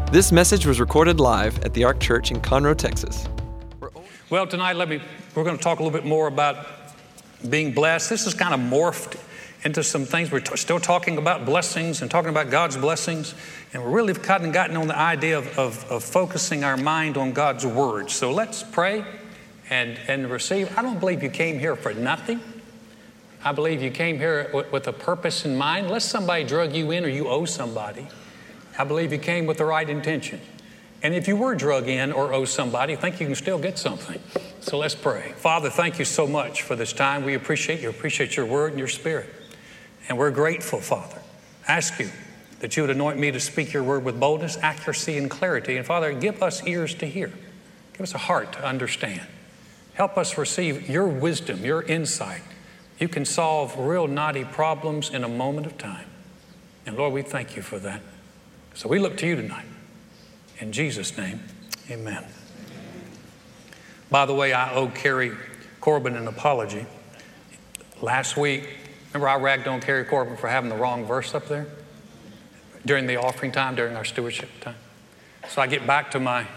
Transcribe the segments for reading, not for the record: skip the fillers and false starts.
This message was recorded live at the Ark Church in Conroe, Texas. Well, tonight we're going to talk a little bit more about being blessed. This has kind of morphed into some things. We're still talking about blessings and talking about God's blessings. And we're really kind of gotten on the idea of focusing our mind on God's Word. So let's pray and receive. I don't believe you came here for nothing. I believe you came here with a purpose in mind. Unless somebody drug you in or you owe somebody, I believe you came with the right intention. And if you were drug in or owe somebody, I think you can still get something. So let's pray. Father, thank you so much for this time. We appreciate you. Appreciate your word and your spirit. And we're grateful, Father. I ask you that you would anoint me to speak your word with boldness, accuracy, and clarity. And Father, give us ears to hear. Give us a heart to understand. Help us receive your wisdom, your insight. You can solve real knotty problems in a moment of time. And Lord, we thank you for that. So we look to you tonight. In Jesus' name, amen. By the way, I owe Kerry Corbin an apology. Last week, remember I ragged on Kerry Corbin for having the wrong verse up there? During the offering time, during our stewardship time. So I get back to my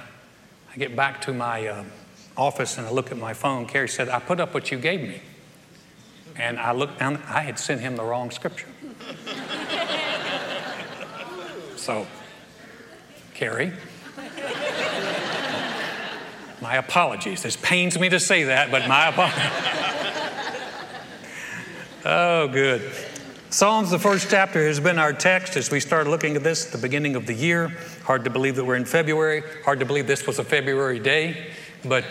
office and I look at my phone. Kerry said, I put up what you gave me. And I looked down, I had sent him the wrong scripture. So, Kerry, my apologies. This pains me to say that, but my apologies. Oh, good. Psalms, the first chapter, has been our text as we started looking at this at the beginning of the year. Hard to believe that we're in February. Hard to believe this was a February day. But,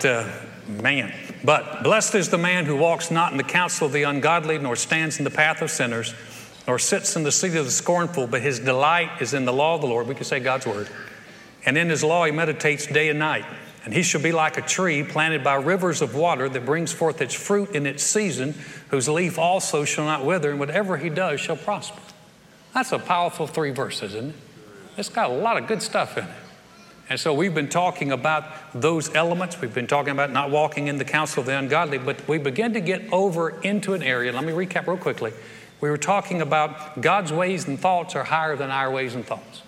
But blessed is the man who walks not in the counsel of the ungodly, nor stands in the path of sinners, nor sits in the seat of the scornful, but his delight is in the law of the Lord. We could say God's word. And in his law he meditates day and night. And he shall be like a tree planted by rivers of water that brings forth its fruit in its season, whose leaf also shall not wither, and whatever he does shall prosper. That's a powerful 3 verses, isn't it? It's got a lot of good stuff in it. And so we've been talking about those elements. We've been talking about not walking in the counsel of the ungodly, but we begin to get over into an area. Let me recap real quickly. We were talking about God's ways and thoughts are higher than our ways and thoughts.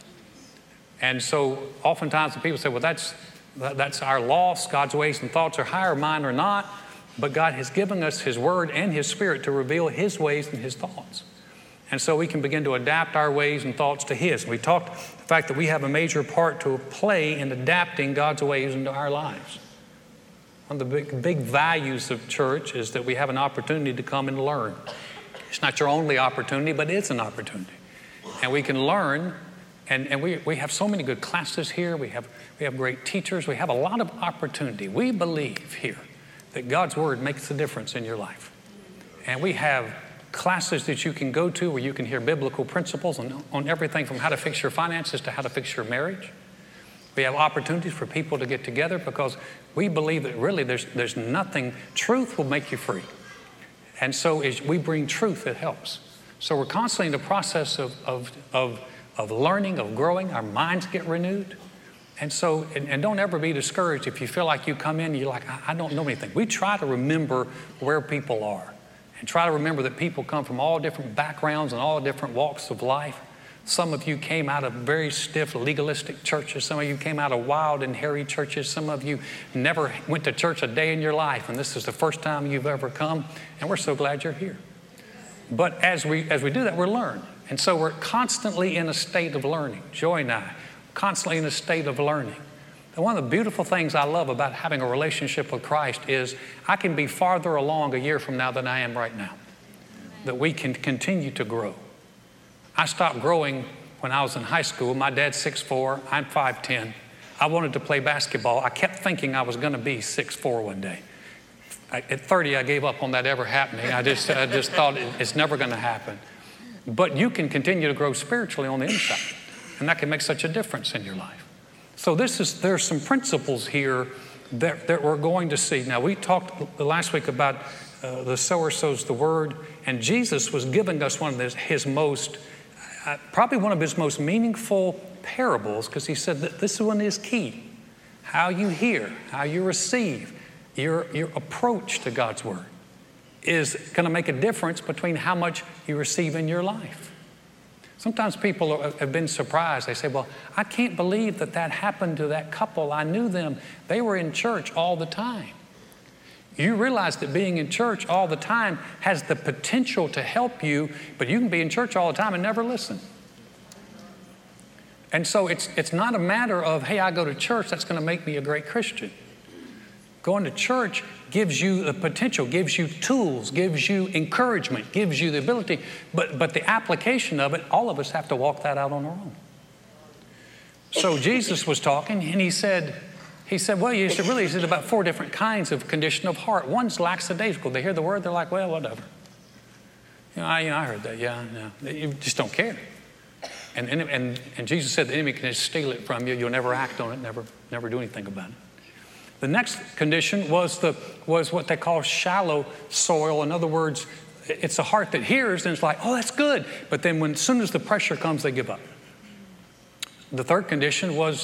And so oftentimes the people say, well, that's our loss. God's ways and thoughts are higher, mine are not. But God has given us his word and his spirit to reveal his ways and his thoughts. And so we can begin to adapt our ways and thoughts to his. We talked the fact that we have a major part to play in adapting God's ways into our lives. One of the big values of church is that we have an opportunity to come and learn. It's not your only opportunity, but it's an opportunity. And we can learn, and we have so many good classes here. We have great teachers. We have a lot of opportunity. We believe here that God's word makes a difference in your life. And we have classes that you can go to where you can hear biblical principles on everything from how to fix your finances to how to fix your marriage. We have opportunities for people to get together because we believe that really there's nothing. Truth will make you free. And so as we bring truth, it helps. So we're constantly in the process of learning, of growing. Our minds get renewed. And so, and don't ever be discouraged if you feel like you come in and you're like, I don't know anything. We try to remember where people are and try to remember that people come from all different backgrounds and all different walks of life. Some of you came out of very stiff, legalistic churches. Some of you came out of wild and hairy churches. Some of you never went to church a day in your life, and this is the first time you've ever come, and we're so glad you're here. But as we do that, we're learning. And so we're constantly in a state of learning. Joy and I, constantly in a state of learning. And one of the beautiful things I love about having a relationship with Christ is I can be farther along a year from now than I am right now. That we can continue to grow. I stopped growing when I was in high school. My dad's 6'4", I'm 5'10". I wanted to play basketball. I kept thinking I was going to be 6'4" one day. At 30, I gave up on that ever happening. I just thought it's never going to happen. But you can continue to grow spiritually on the inside, and that can make such a difference in your life. So there's some principles here that we're going to see. Now, we talked last week about the sower sows the word, and Jesus was giving us probably one of his most meaningful parables, because he said that this one is key. How you hear, how you receive, your approach to God's word is going to make a difference between how much you receive in your life. Sometimes people have been surprised. They say, well, I can't believe that happened to that couple. I knew them. They were in church all the time. You realize that being in church all the time has the potential to help you, but you can be in church all the time and never listen. And so it's not a matter of, hey, I go to church, that's going to make me a great Christian. Going to church gives you the potential, gives you tools, gives you encouragement, gives you the ability, but the application of it, all of us have to walk that out on our own. So Jesus was talking, and he said, well, he said about 4 different kinds of condition of heart. One's lackadaisical. They hear the word, they're like, well, whatever. I heard that, yeah. You just don't care. And Jesus said the enemy can just steal it from you. You'll never act on it, never do anything about it. The next condition was what they call shallow soil. In other words, it's a heart that hears and it's like, oh, that's good. But then as soon as the pressure comes, they give up. The third condition was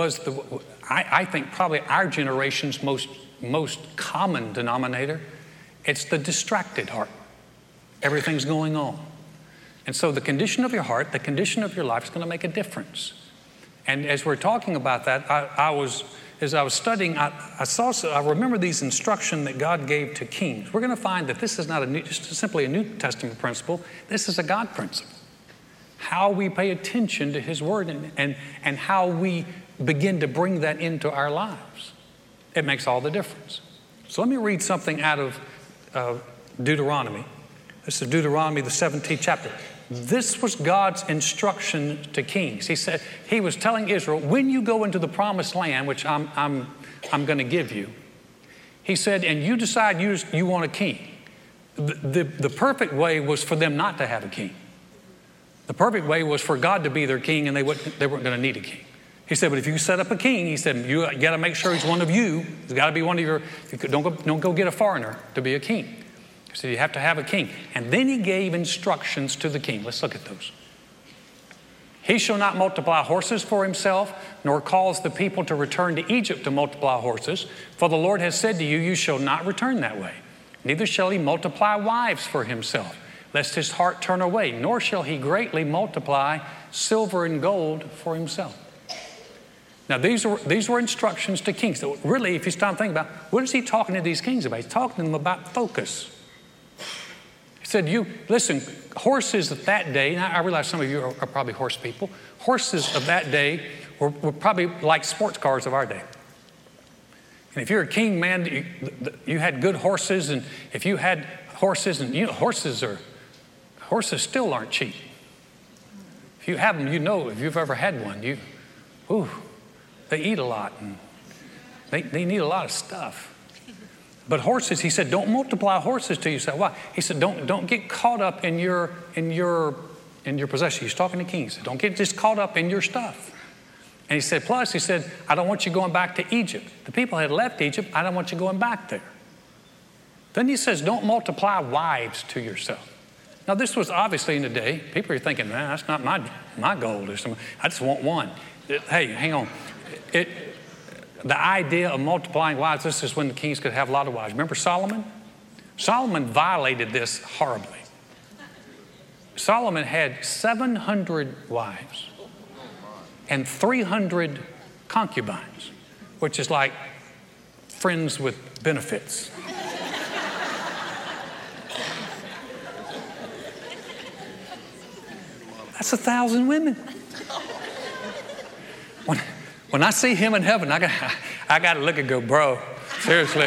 I think probably our generation's most common denominator. It's the distracted heart. Everything's going on. And so the condition of your heart, the condition of your life is going to make a difference. And as we're talking about that, as I was studying, I remember these instructions that God gave to kings. We're going to find that this is not just simply a New Testament principle. This is a God principle. How we pay attention to His Word and how we begin to bring that into our lives. It makes all the difference. So let me read something out of Deuteronomy. This is Deuteronomy, the 17th chapter. This was God's instruction to kings. He said, He was telling Israel, when you go into the promised land, which I'm going to give you, He said, and you decide you want a king. The perfect way was for them not to have a king. The perfect way was for God to be their king, and they weren't going to need a king. He said, but if you set up a king, He said, you got to make sure he's one of you. He's got to be one of your, don't go get a foreigner to be a king. He said, you have to have a king. And then He gave instructions to the king. Let's look at those. He shall not multiply horses for himself, nor cause the people to return to Egypt to multiply horses. For the Lord has said to you, you shall not return that way. Neither shall he multiply wives for himself, lest his heart turn away, nor shall he greatly multiply silver and gold for himself. Now, these were instructions to kings. So really, if you stop thinking about, what is He talking to these kings about? He's talking to them about focus. He said, listen, horses of that day, and I realize some of you are probably horse people. Horses of that day were probably like sports cars of our day. And if you're a king, man, you had good horses, and if you had horses, and horses still aren't cheap. If you have them, if you've ever had one, they eat a lot, and they need a lot of stuff. But horses, He said, don't multiply horses to yourself. Why? He said, don't get caught up in your possession. He's talking to kings. He said, don't get just caught up in your stuff. And He said, plus, He said, I don't want you going back to Egypt. The people had left Egypt. I don't want you going back there. Then He says, don't multiply wives to yourself. Now, this was obviously in the day. People are thinking, man, that's not my goal. I just want one. Hey, hang on. The idea of multiplying wives, this is when the kings could have a lot of wives. Remember Solomon? Solomon violated this horribly. Solomon had 700 wives and 300 concubines, which is like friends with benefits. That's 1,000 women. When I see him in heaven, I got to look and go, bro, seriously.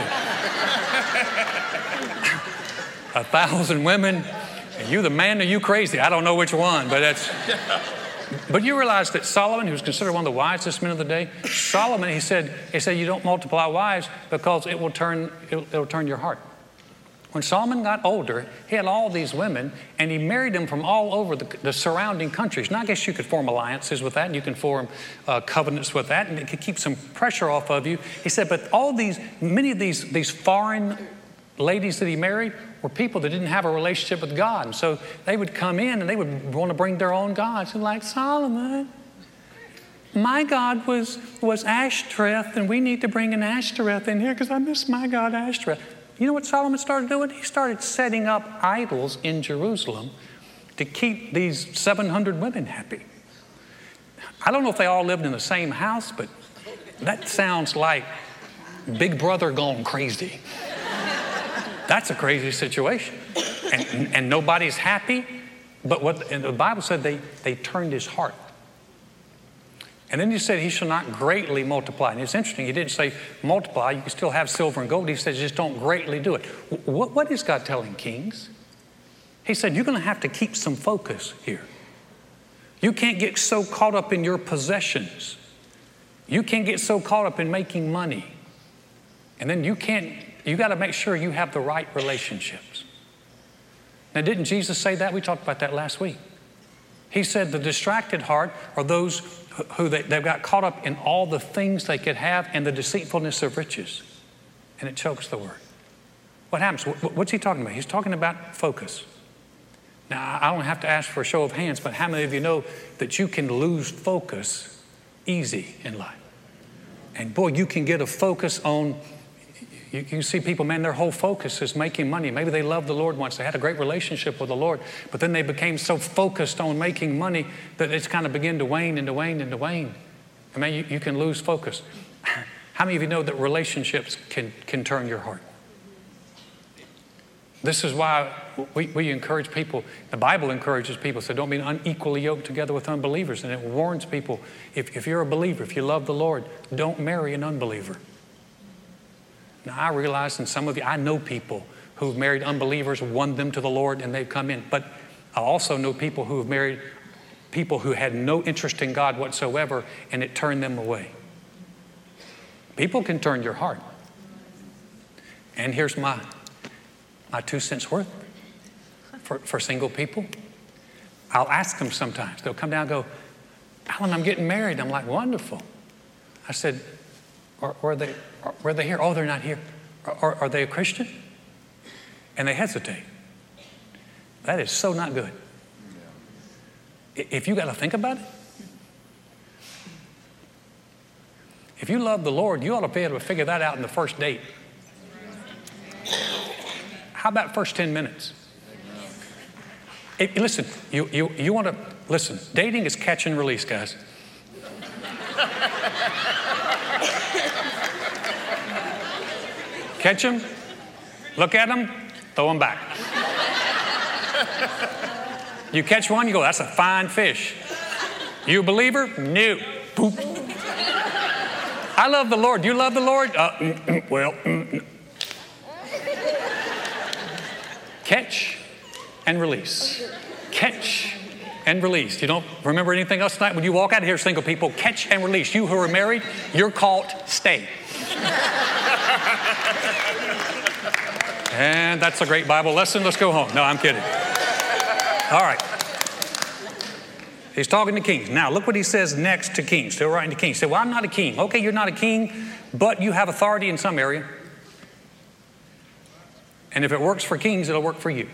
1,000 women, and you the man or you crazy? I don't know which one, but you realize that Solomon, who was considered one of the wisest men of the day, Solomon, he said you don't multiply wives because it'll turn your heart. When Solomon got older, he had all these women, and he married them from all over the surrounding countries. Now, I guess you could form alliances with that, and you can form covenants with that, and it could keep some pressure off of you. He said, but many of these foreign ladies that he married were people that didn't have a relationship with God. And so they would come in, and they would want to bring their own gods. And like, Solomon, my God was Ashtoreth, and we need to bring an Ashtoreth in here because I miss my God Ashtoreth. You know what Solomon started doing? He started setting up idols in Jerusalem to keep these 700 women happy. I don't know if they all lived in the same house, but that sounds like Big Brother gone crazy. That's a crazy situation. And nobody's happy, but and the Bible said they turned his heart. And then he said he shall not greatly multiply. And it's interesting, he didn't say multiply, you can still have silver and gold. He says just don't greatly do it. What is God telling kings? He said you're going to have to keep some focus here. You can't get so caught up in your possessions. You can't get so caught up in making money. And then you got to make sure you have the right relationships. Now, didn't Jesus say that? We talked about that last week. He said the distracted heart are those who they've got caught up in all the things they could have and the deceitfulness of riches. And it chokes the word. What happens? What's he talking about? He's talking about focus. Now, I don't have to ask for a show of hands, but how many of you know that you can lose focus easy in life? And boy, you can get a focus on, you see people, man, their whole focus is making money. Maybe they loved the Lord once. They had a great relationship with the Lord, but then they became so focused on making money that it's kind of began to wane and to wane and to wane. I mean, you can lose focus. How many of you know that relationships can turn your heart? This is why we encourage people, the Bible encourages people, so don't be unequally yoked together with unbelievers. And it warns people, if you're a believer, if you love the Lord, don't marry an unbeliever. Now, I realize, and some of you, I know people who've married unbelievers, won them to the Lord, and they've come in. But I also know people who have married people who had no interest in God whatsoever, and it turned them away. People can turn your heart. And here's my 2 cents worth for single people. I'll ask them sometimes. They'll come down and go, Alan, I'm getting married. I'm like, wonderful. I said, are they here? Oh, they're not here. Are they a Christian? And they hesitate. That is so not good. If you got to think about it, if you love the Lord, you ought to be able to figure that out in the first date. How about first 10 minutes? Listen, you want to, listen, dating is catch and release, guys. Catch them, look at them, throw them back. You catch one, you go, that's a fine fish. You a believer? No. Boop. I love the Lord. You love the Lord? Catch and release. Catch and release. You don't remember anything else tonight? When you walk out of here, single people, catch and release. You who are married, you're caught, stay. And that's a great Bible lesson. Let's go home. No, I'm kidding. All right. He's talking to kings. Now, look what he says next to kings. Still writing to kings. He said, well, I'm not a king. Okay, you're not a king, but you have authority in some area. And if it works for kings, it'll work for you.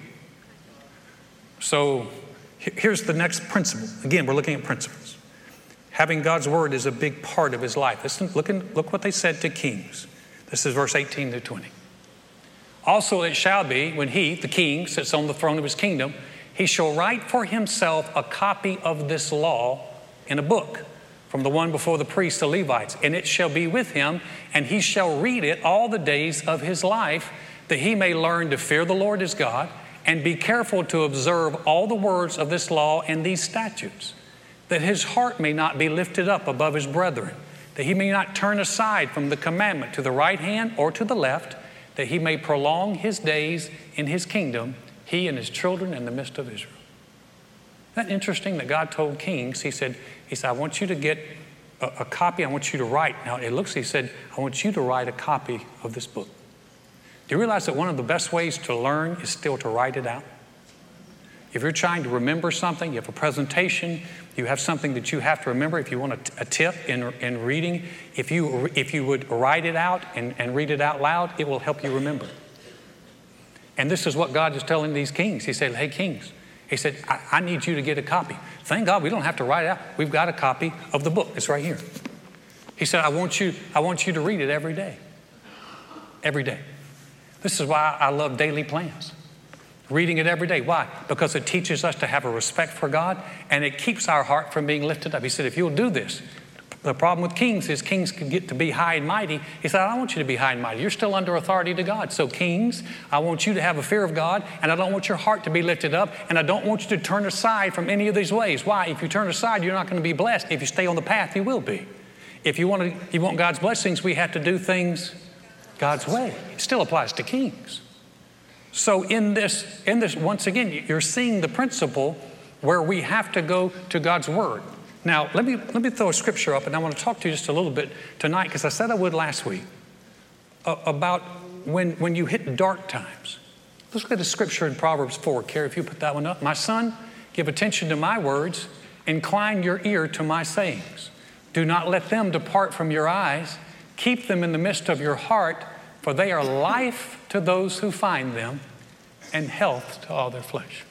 So here's the next principle. Again, we're looking at principles. Having God's word is a big part of his life. Listen, look what they said to kings. This is verse 18 through 20. Also it shall be, when he, the king, sits on the throne of his kingdom, he shall write for himself a copy of this law in a book from the one before the priests, the Levites. And it shall be with him, and he shall read it all the days of his life, that he may learn to fear the Lord his God and be careful to observe all the words of this law and these statutes, that his heart may not be lifted up above his brethren, that he may not turn aside from the commandment to the right hand or to the left, that he may prolong his days in his kingdom, he and his children in the midst of Israel. Isn't that interesting that God told kings, he said, I want you to get a copy, I want you to write. Now he said, I want you to write a copy of this book. Do you realize that one of the best ways to learn is still to write it out? If you're trying to remember something, you have a presentation, you have something that you have to remember, if you want a tip in reading, if you would write it out and read it out loud, it will help you remember. And this is what God is telling these kings. He said, hey, kings, he said, I need you to get a copy. Thank God we don't have to write it out. We've got a copy of the book. It's right here. He said, I want you to read it every day. Every day. This is why I love daily plans. Reading it every day. Why? Because it teaches us to have a respect for God, and it keeps our heart from being lifted up. He said, if you'll do this, the problem with kings is kings can get to be high and mighty. He said, I don't want you to be high and mighty. You're still under authority to God. So kings, I want you to have a fear of God, and I don't want your heart to be lifted up, and I don't want you to turn aside from any of these ways. Why? If you turn aside, you're not going to be blessed. If you stay on the path, you will be. If you want God's blessings, we have to do things God's way. It still applies to kings. So in this, once again, you're seeing the principle where we have to go to God's Word. Now, let me throw a scripture up, and I want to talk to you just a little bit tonight, because I said I would last week, about when you hit dark times. Let's look at the scripture in Proverbs 4. Carrie, if you put that one up. My son, give attention to my words, incline your ear to my sayings. Do not let them depart from your eyes. Keep them in the midst of your heart, for they are life to those who find them and health to all their flesh.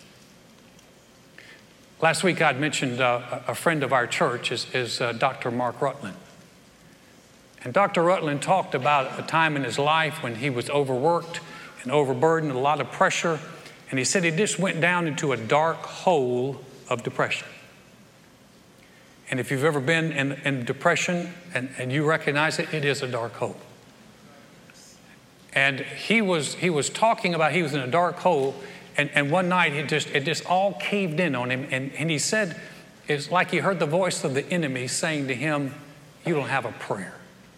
Last week I'd mentioned a friend of our church is Dr. Mark Rutland. And Dr. Rutland talked about a time in his life when he was overworked and overburdened, a lot of pressure. And he said he just went down into a dark hole of depression. And if you've ever been in depression and you recognize it, it is a dark hole. And he was talking about he was in a dark hole, and one night it just all caved in on him, and he said it's like he heard the voice of the enemy saying to him, you don't have a prayer.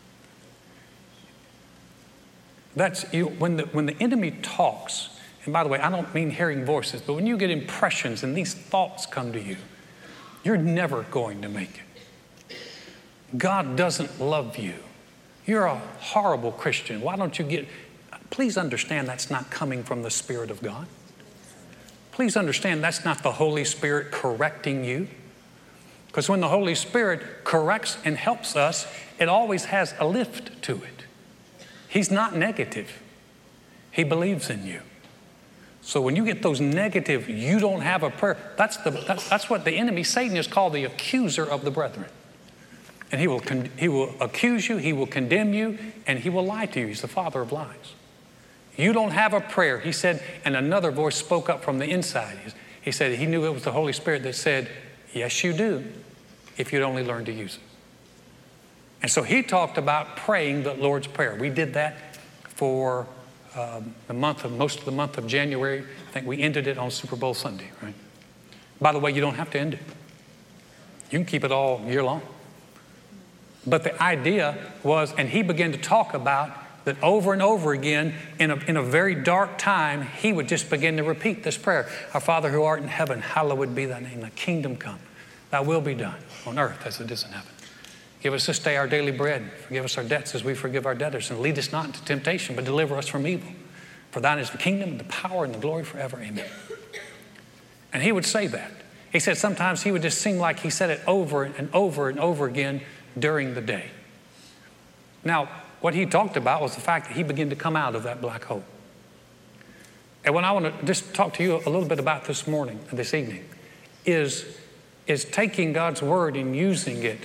That's you when the enemy talks, and by the way, I don't mean hearing voices, but when you get impressions and these thoughts come to you, you're never going to make it. God doesn't love you. You're a horrible Christian. Why don't you please understand that's not coming from the Spirit of God. Please understand that's not the Holy Spirit correcting you. Because when the Holy Spirit corrects and helps us, it always has a lift to it. He's not negative. He believes in you. So when you get those negative, you don't have a prayer, that's what the enemy, Satan, is called the accuser of the brethren. And he will accuse you, he will condemn you, and he will lie to you. He's the father of lies. You don't have a prayer. He said, and another voice spoke up from the inside. He said he knew it was the Holy Spirit that said, yes, you do, if you'd only learn to use it. And so he talked about praying the Lord's Prayer. We did that for most of the month of January. I think we ended it on Super Bowl Sunday, right? By the way, you don't have to end it. You can keep it all year long. But the idea was, and he began to talk about that over and over again, in a very dark time, he would just begin to repeat this prayer. Our Father who art in heaven, hallowed be thy name. Thy kingdom come. Thy will be done on earth as it is in heaven. Give us this day our daily bread. Forgive us our debts as we forgive our debtors. And lead us not into temptation, but deliver us from evil. For thine is the kingdom, the power, and the glory forever. Amen. And he would say that. He said sometimes he would just seem like he said it over and over and over again during the day. Now, what he talked about was the fact that he began to come out of that black hole. And what I want to just talk to you a little bit about this evening, is taking God's word and using it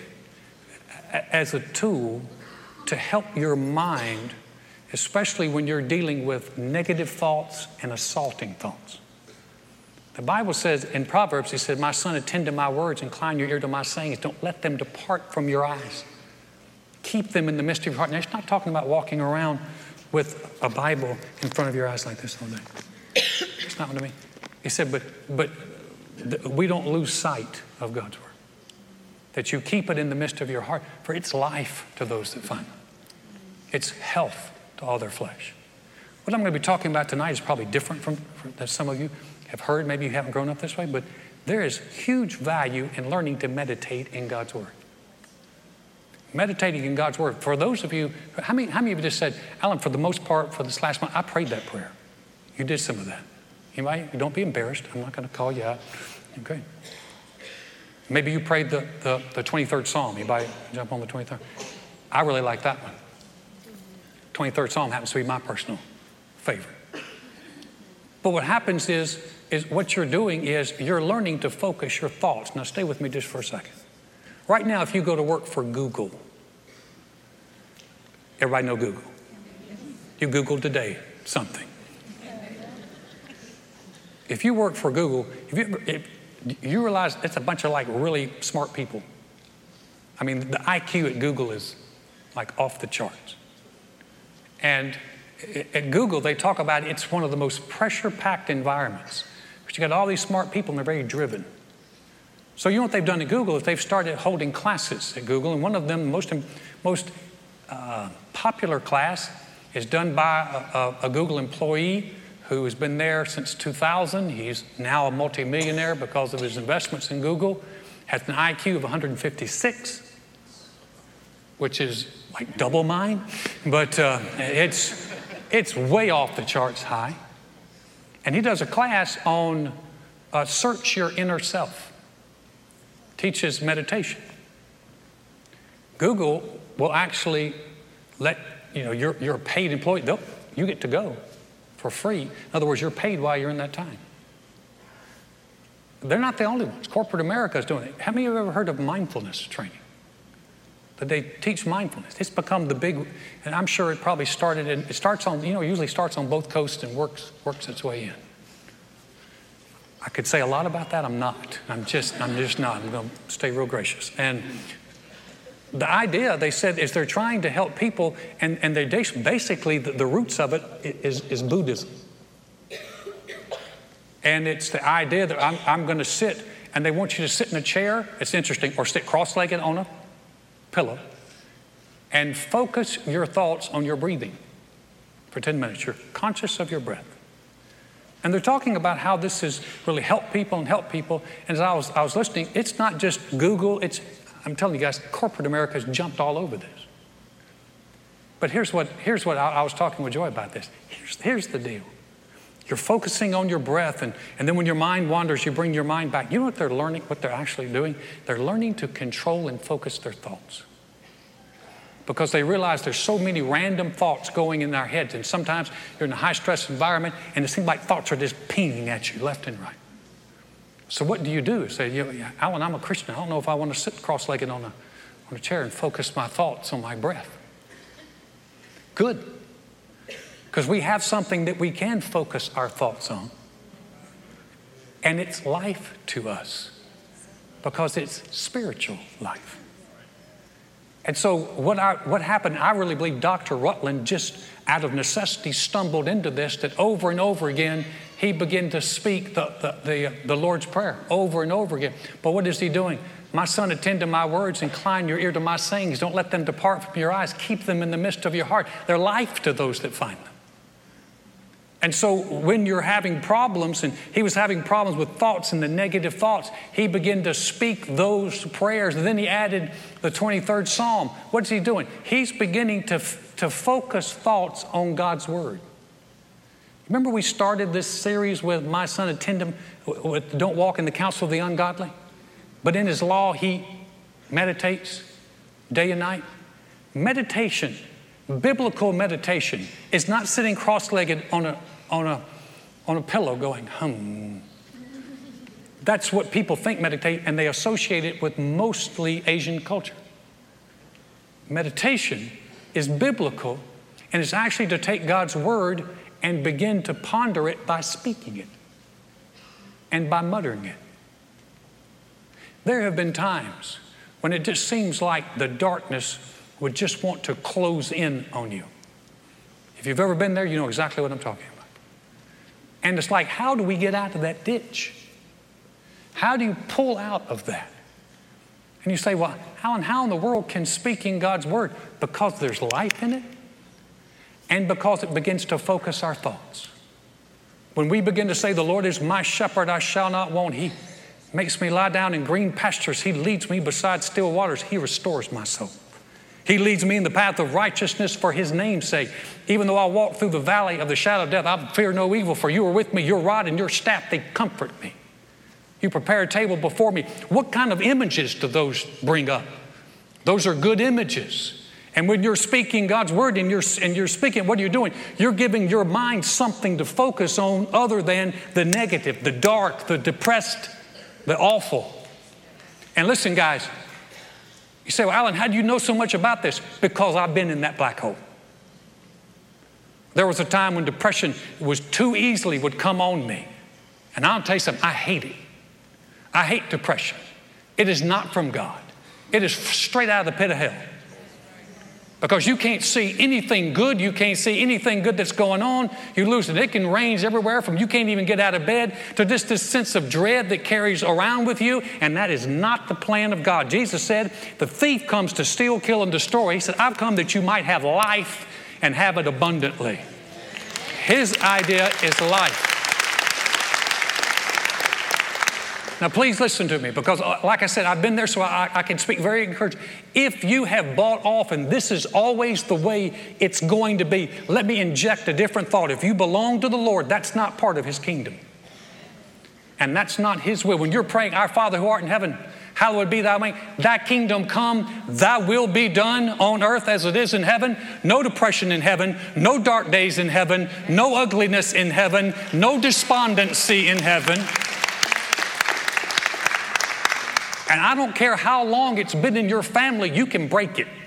as a tool to help your mind, especially when you're dealing with negative thoughts and assaulting thoughts. The Bible says in Proverbs, he said, my son, attend to my words, incline your ear to my sayings. Don't let them depart from your eyes. Keep them in the midst of your heart. Now, it's not talking about walking around with a Bible in front of your eyes like this all day. It's not what I mean. He said, but we don't lose sight of God's word. That you keep it in the midst of your heart, for it's life to those that find it. It's health to all their flesh. What I'm going to be talking about tonight is probably different from that some of you have heard. Maybe you haven't grown up this way, but there is huge value in learning to meditate in God's word. Meditating in God's word. For those of you, how many of you just said, Alan, for the most part, for this last month, I prayed that prayer. You did some of that. Anybody? Don't be embarrassed. I'm not going to call you out. Okay. Maybe you prayed the 23rd Psalm. Anybody jump on the 23rd? I really like that one. 23rd Psalm happens to be my personal favorite. But what happens is what you're doing is you're learning to focus your thoughts. Now stay with me just for a second. Right now, if you go to work for Google, everybody know Google? You Googled today something. If you work for Google, if you realize it's a bunch of like really smart people. I mean, the IQ at Google is like off the charts. And at Google, they talk about it's one of the most pressure-packed environments. But you got all these smart people and they're very driven. So you know what they've done at Google is they've started holding classes at Google, and one of them, most popular class, is done by a Google employee who has been there since 2000. He's now a multimillionaire because of his investments in Google. Has an IQ of 156, which is like double mine, but it's way off the charts high. And he does a class on search your inner self. Teaches meditation. Google will actually let, you're a paid employee. You get to go for free. In other words, you're paid while you're in that time. They're not the only ones. Corporate America is doing it. How many of you have ever heard of mindfulness training? That they teach mindfulness. It's become the big, and I'm sure it probably started, it starts on, usually starts on both coasts and works its way in. I could say a lot about that. I'm not. I'm just not. I'm going to stay real gracious. And the idea, they said, is they're trying to help people, and they basically, the roots of it is Buddhism. And it's the idea that I'm going to sit, and they want you to sit in a chair. It's interesting, or sit cross-legged on a pillow, and focus your thoughts on your breathing for 10 minutes. You're conscious of your breath. And they're talking about how this has really helped people. And as I was listening, it's not just Google. I'm telling you guys, corporate America has jumped all over this. But here's what I was talking with Joy about this. Here's the deal. You're focusing on your breath, and then when your mind wanders, you bring your mind back. You know what they're learning, what they're actually doing? They're learning to control and focus their thoughts. Because they realize there's so many random thoughts going in our heads, and sometimes you're in a high-stress environment, and it seems like thoughts are just pinging at you left and right. So what do? You say, Alan, I'm a Christian. I don't know if I want to sit cross-legged on a chair and focus my thoughts on my breath. Good. Because we have something that we can focus our thoughts on. And it's life to us. Because it's spiritual life. And so what happened, I really believe Dr. Rutland just out of necessity stumbled into this, that over and over again, he began to speak the Lord's Prayer over and over again. But what is he doing? My son, attend to my words, incline your ear to my sayings. Don't let them depart from your eyes. Keep them in the midst of your heart. They're life to those that find them. And so when you're having problems, and he was having problems with thoughts and the negative thoughts, he began to speak those prayers. And then he added the 23rd Psalm. What's he doing? He's beginning to focus thoughts on God's Word. Remember we started this series with my son, attend him, with don't walk in the counsel of the ungodly? But in his law, he meditates day and night. Meditation, biblical meditation, is not sitting cross-legged on a pillow going, hum. That's what people think meditate, and they associate it with mostly Asian culture. Meditation is biblical, and it's actually to take God's Word and begin to ponder it by speaking it and by muttering it. There have been times when it just seems like the darkness would just want to close in on you. If you've ever been there, you know exactly what I'm talking about. And it's like, how do we get out of that ditch? How do you pull out of that? And you say, well, how in the world can speaking God's Word? Because there's life in it, and because it begins to focus our thoughts. When we begin to say, the Lord is my shepherd, I shall not want. He makes me lie down in green pastures. He leads me beside still waters. He restores my soul. He leads me in the path of righteousness for His name's sake. Even though I walk through the valley of the shadow of death, I fear no evil, for you are with me. Your rod and your staff, they comfort me. You prepare a table before me. What kind of images do those bring up? Those are good images. And when you're speaking God's Word and you're speaking, what are you doing? You're giving your mind something to focus on other than the negative, the dark, the depressed, the awful. And listen, guys, you say, well, Alan, how do you know so much about this? Because I've been in that black hole. There was a time when depression was too easily would come on me. And I'll tell you something, I hate it. I hate depression. It is not from God. It is straight out of the pit of hell. Because you can't see anything good. You can't see anything good that's going on. You lose it. It can range everywhere from you can't even get out of bed to just this sense of dread that carries around with you. And that is not the plan of God. Jesus said, the thief comes to steal, kill, and destroy. He said, I've come that you might have life and have it abundantly. His idea is life. Now, please listen to me because, like I said, I've been there so I can speak very encouraging. If you have bought off and this is always the way it's going to be, let me inject a different thought. If you belong to the Lord, that's not part of His kingdom. And that's not His will. When you're praying, Our Father who art in heaven, hallowed be thy name. Thy kingdom come, thy will be done on earth as it is in heaven. No depression in heaven, no dark days in heaven, no ugliness in heaven, no despondency in heaven. And I don't care how long it's been in your family, you can break it.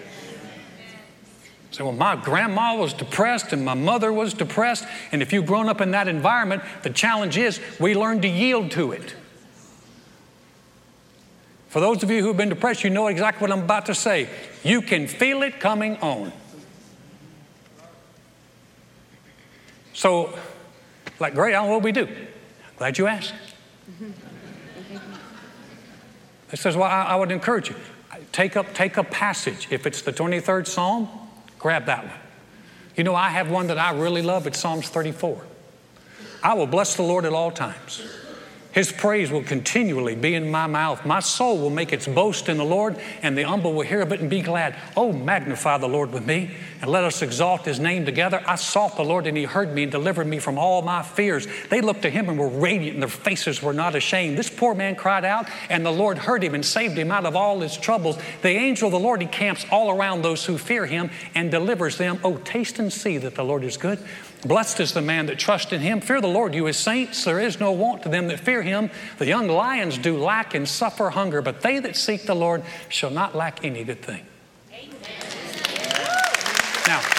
So, well, my grandma was depressed and my mother was depressed. And if you've grown up in that environment, the challenge is we learn to yield to it. For those of you who have been depressed, you know exactly what I'm about to say. You can feel it coming on. So, like, great, I don't know what we do. Glad you asked. It says, well, I would encourage you. Take a passage. If it's the 23rd Psalm, grab that one. You know, I have one that I really love. It's Psalms 34. I will bless the Lord at all times. His praise will continually be in my mouth. My soul will make its boast in the Lord, and the humble will hear of it and be glad. Oh, magnify the Lord with me, and let us exalt His name together. I sought the Lord, and He heard me and delivered me from all my fears. They looked to Him and were radiant, and their faces were not ashamed. This poor man cried out, and the Lord heard him and saved him out of all his troubles. The angel of the Lord encamps all around those who fear Him and delivers them. Oh, taste and see that the Lord is good. Blessed is the man that trusts in Him. Fear the Lord, you His saints. There is no want to them that fear Him. The young lions do lack and suffer hunger, but they that seek the Lord shall not lack any good thing. Amen. Now,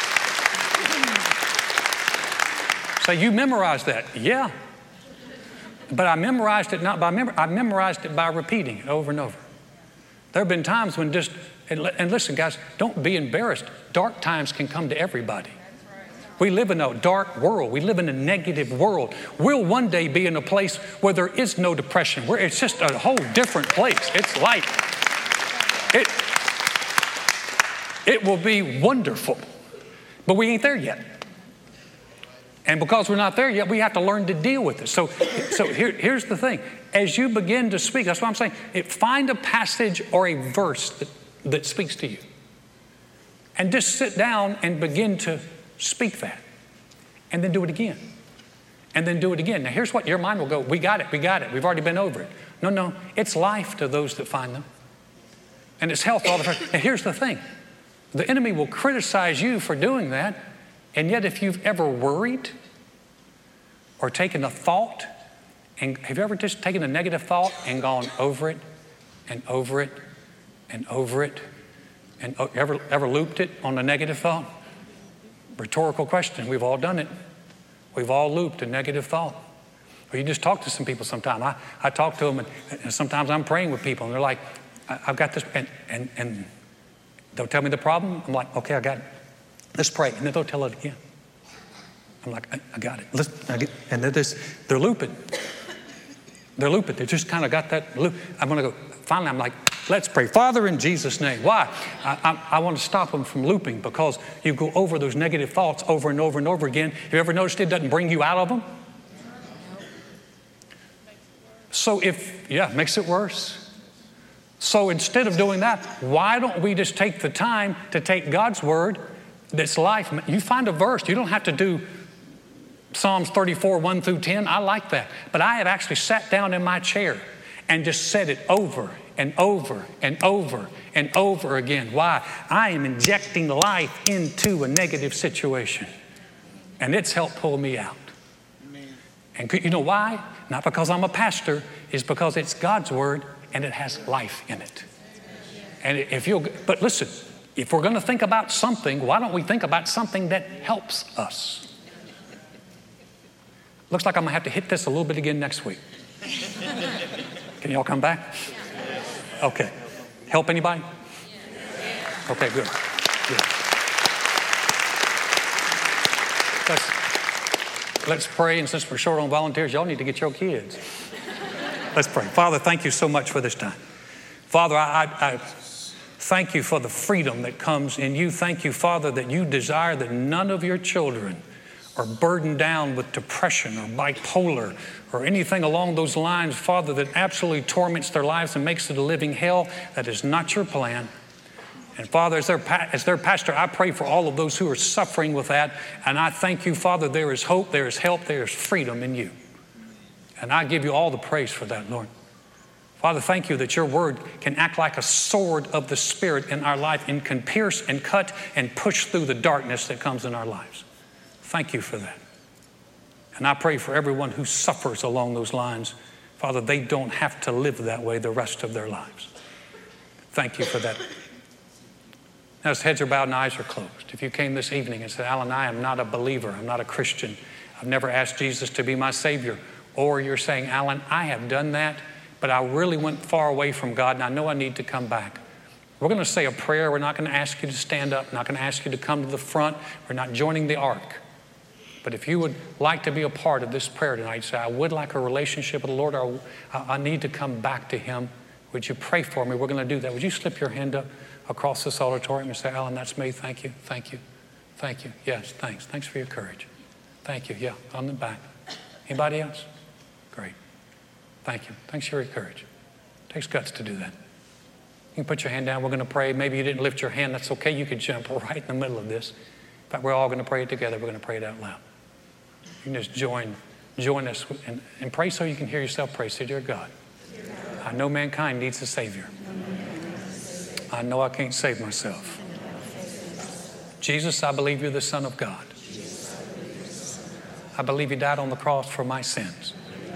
so you memorized that. Yeah. But I memorized it not by memory. I memorized it by repeating it over and over. There have been times when and listen, guys, don't be embarrassed. Dark times can come to everybody. We live in a dark world. We live in a negative world. We'll one day be in a place where there is no depression, where it's just a whole different place. It's light. It will be wonderful. But we ain't there yet. And because we're not there yet, we have to learn to deal with it. So here's the thing. As you begin to speak, that's what I'm saying. Find a passage or a verse that speaks to you. And just sit down and begin to speak that. And then do it again. And then do it again. Now here's what your mind will go, we got it. We've already been over it. No, it's life to those that find them. And it's health to all the time. And here's the thing. The enemy will criticize you for doing that. And yet if you've ever worried or taken a thought, and have you ever just taken a negative thought and gone over it and over it and over it and ever looped it on a negative thought? Rhetorical question. We've all done it. We've all looped a negative thought. Or you just talk to some people sometime. I talk to them and sometimes I'm praying with people and they're like, I've got this, and they'll tell me the problem. I'm like, okay, I got it. Let's pray. And then they'll tell it again. I'm like, I got it. And they're looping. They're looping. They just kind of got that loop. I'm going to go, finally I'm like, let's pray. Father, in Jesus' name. Why? I want to stop them from looping because you go over those negative thoughts over and over and over again. Have you ever noticed it doesn't bring you out of them? So makes it worse. So instead of doing that, why don't we just take the time to take God's word, that's life. You find a verse. You don't have to do Psalms 34, 1 through 10. I like that. But I have actually sat down in my chair and just said it over and over and over and over again. Why? I am injecting life into a negative situation. And it's helped pull me out. Amen. And you know why? Not because I'm a pastor. It's because it's God's word and it has life in it. And but listen, if we're going to think about something, why don't we think about something that helps us? Looks like I'm going to have to hit this a little bit again next week. Can y'all come back? Okay. Help anybody? Okay, good. Let's pray, and since we're short on volunteers, y'all need to get your kids. Let's pray. Father, thank you so much for this time. Father, I thank you for the freedom that comes in you. Thank you, Father, that you desire that none of your children are burdened down with depression or bipolar or anything along those lines, Father, that absolutely torments their lives and makes it a living hell. That is not your plan. And Father, as their pastor, I pray for all of those who are suffering with that. And I thank you, Father, there is hope, there is help, there is freedom in you. And I give you all the praise for that, Lord. Father, thank you that your word can act like a sword of the Spirit in our life and can pierce and cut and push through the darkness that comes in our lives. Thank you for that. And I pray for everyone who suffers along those lines. Father, they don't have to live that way the rest of their lives. Thank you for that. Now, as heads are bowed and eyes are closed, if you came this evening and said, Alan, I am not a believer, I'm not a Christian, I've never asked Jesus to be my Savior, or you're saying, Alan, I have done that, but I really went far away from God and I know I need to come back. We're going to say a prayer. We're not going to ask you to stand up, not going to ask you to come to the front. We're not joining the ark. But if you would like to be a part of this prayer tonight, say, I would like a relationship with the Lord, or I need to come back to Him. Would you pray for me? We're going to do that. Would you slip your hand up across this auditorium and say, Alan, that's me. Thank you. Thank you. Thank you. Yes, thanks. Thanks for your courage. Thank you. Yeah, on the back. Anybody else? Great. Thank you. Thanks for your courage. It takes guts to do that. You can put your hand down. We're going to pray. Maybe you didn't lift your hand. That's okay. You can jump right in the middle of this. In fact, we're all going to pray it together. We're going to pray it out loud. You can just join us and pray so you can hear yourself pray. Say, dear God, I know mankind needs a Savior. I know I can't save myself. Jesus, I believe you're the Son of God. I believe you died on the cross for my sins.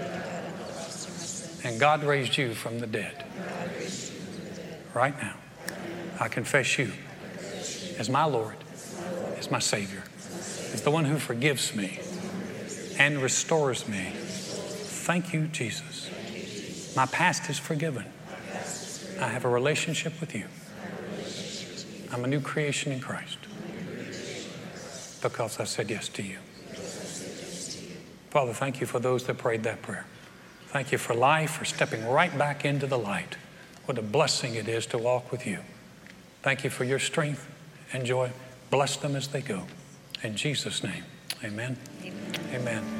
And God raised you from the dead. Right now, I confess you as my Lord, as my Savior, as the one who forgives me and restores me. Thank you, Jesus. My past is forgiven. I have a relationship with you. I'm a new creation in Christ because I said yes to you. Father, thank you for those that prayed that prayer. Thank you for life, for stepping right back into the light. What a blessing it is to walk with you. Thank you for your strength and joy. Bless them as they go. In Jesus' name, amen. Amen. Amen.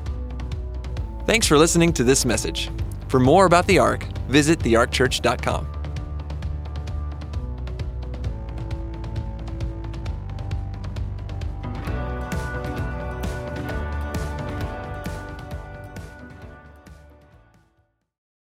Thanks for listening to this message. For more about the Ark, visit thearkchurch.com.